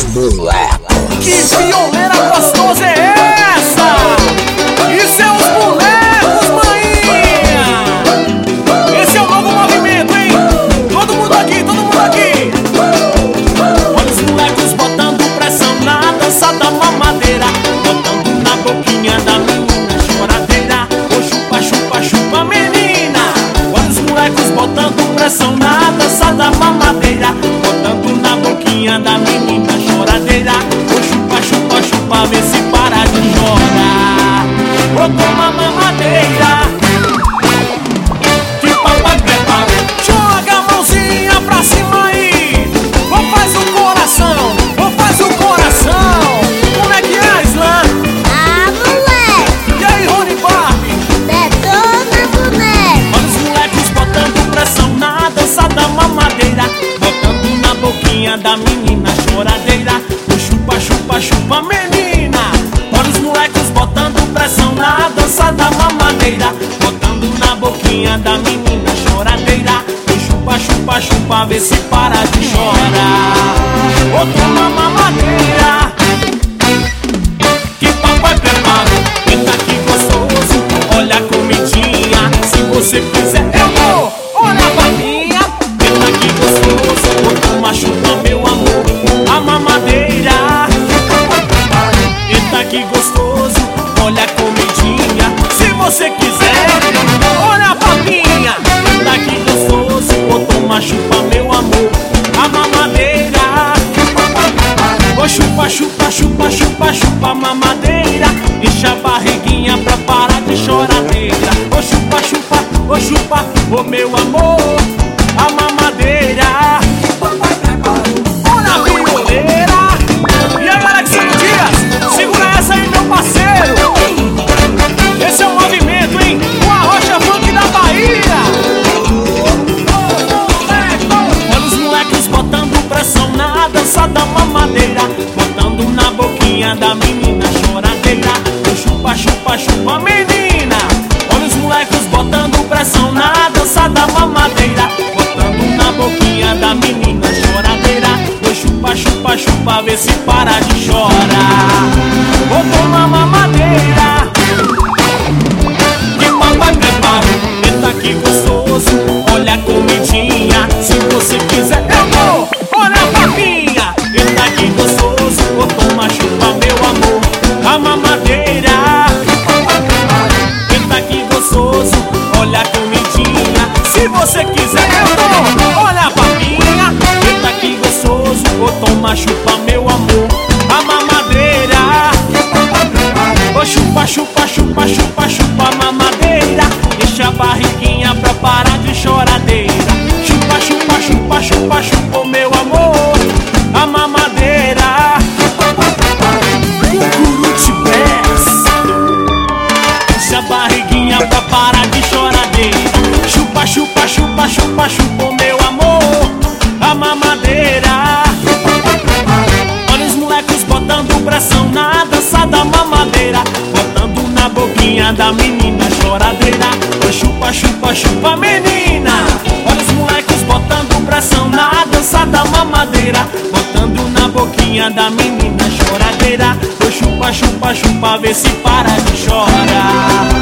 moleque. Que violeira gostosa é essa? E seus molecos, maninha? Esse é o novo movimento, hein? Todo mundo aqui, todo mundo aqui. Olha os molecos botando pressão na dança da mamadeira, botando na boquinha da menina choradeira. Ô chupa, chupa, chupa, menina. Olha os molecos botando pressão na dança da mamadeira, botando na boquinha da menina choradeira. Ô chupa, chupa, chupa, vê se para de chorar. Ô toma mamadeira que papai preparou. Joga a mãozinha pra cima aí. Ô faz o coração, ô faz o coração. Como é que é, Islan? Ah, moleque! E aí, Rony Barbie? Detona, boneco! Olha os moleques botando pressão na dança da mamadeira, botando na boquinha da menina choradeira. Ô chupa, chupa, chupa, menina. Olha os moleques botando pressão na dança da mamadeira, botando na boquinha da menina choradeira. Ô chupa, chupa, chupa, vê se para de chorar. Ô toma mamadeira que papai preparou. Eita que gostoso, olha a comidinha. Se você quiser eu vou, olha a babinha. Eita que gostoso, ô toma chupa meu amor, a mamadeira. Eita que gostoso, olha a comidinha. Se você quiser, olha a babinha. Eita que gostoso, ô toma chupa meu amor, a mamadeira. Ô chupa, chupa, chupa, chupa, chupa a mamadeira, enche a barriguinha pra parar de choradeira. Ô chupa, chupa, ô chupa, ô meu amor, a mamadeira. Olha a violeira. E aí, Alexandre Dias, segura essa aí, meu parceiro. Esse é o movimento, hein? O Arrocha Funk da Bahia. Olha os moleques botando pressão na dança da mamadeira, botando na boquinha da menina choradeira. Ô chupa, chupa, chupa, menina. Olha os moleques botando pressão na dança da mamadeira, botando na boquinha da menina choradeira. Ô chupa, chupa, chupa, vê se para de chorar. Ô toma mamadeira que papai preparou. Eita que gostoso, olha a comidinha. Se você quiser eu dou, olha a papinha. Eita que gostoso, ô toma chupa meu amor, a mamadeira. Eita que gostoso, olha a comidinha. Se você quiser eu dou, olha a papinha. Eita que gostoso, ô toma chupa meu amor, a mamadeira. Ô chupa, chupa, chupa, chupa, chupa a mamadeira, enche a barriguinha pra parar de choradeira. Chupa, chupa, chupa, chupa, chupa o meu amor, a mamadeira. Cucuruti Bass, enche a barriguinha pra parar de choradeira. Chupa, chupa, chupa, chupa, chupa o meu amor, a mamadeira. Olha os moleques botando pressão na dança da mamadeira, botando na boquinha da menina choradeira. Ô chupa, chupa, chupa, menina. Olha os moleques botando pressão na dança da mamadeira, botando na boquinha da menina choradeira. Ô chupa, chupa, chupa, vê se para de chorar.